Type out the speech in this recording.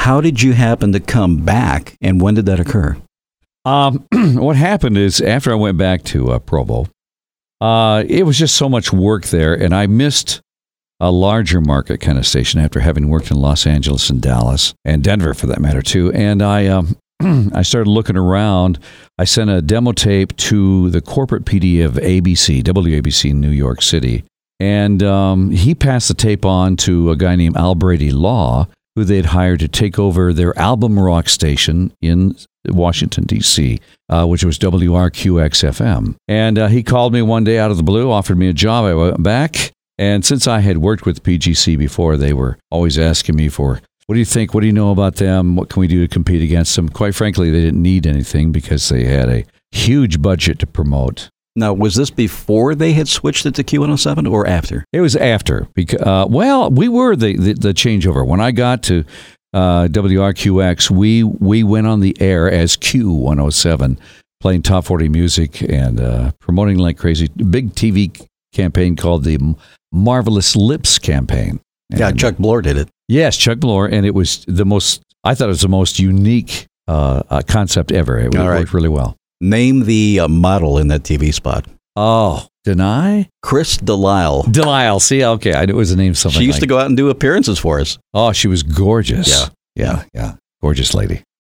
how did you happen to come back, and when did that occur? What happened is after I went back to Provo, it was just so much work there, and I missed a larger market kind of station after having worked in Los Angeles and Dallas and Denver for that matter too. And I started looking around. I sent a demo tape to the corporate PD of ABC, WABC in New York City. And he passed the tape on to a guy named Al Brady Law, who they'd hired to take over their album rock station in Washington, D.C., which was WRQX-FM. And he called me one day out of the blue, offered me a job. I went back. And since I had worked with PGC before, they were always asking me for, what do you think? What do you know about them? What can we do to compete against them? Quite frankly, they didn't need anything because they had a huge budget to promote. Now, was this before they had switched it to Q107 or after? It was after. Because, we were the changeover. When I got to WRQX, we went on the air as Q107, playing top 40 music and promoting like crazy. Big TV campaign called the Marvelous Lips campaign. Yeah, Chuck Blore did it. Yes, Chuck Blore, and it was I thought it was the most unique concept ever. It worked really well. Name the model in that TV spot. Oh, Denai? Chris Delisle. Delisle. See, okay, I knew it was a name something. She used to go out and do appearances for us. Oh, she was gorgeous. Yeah. Gorgeous lady.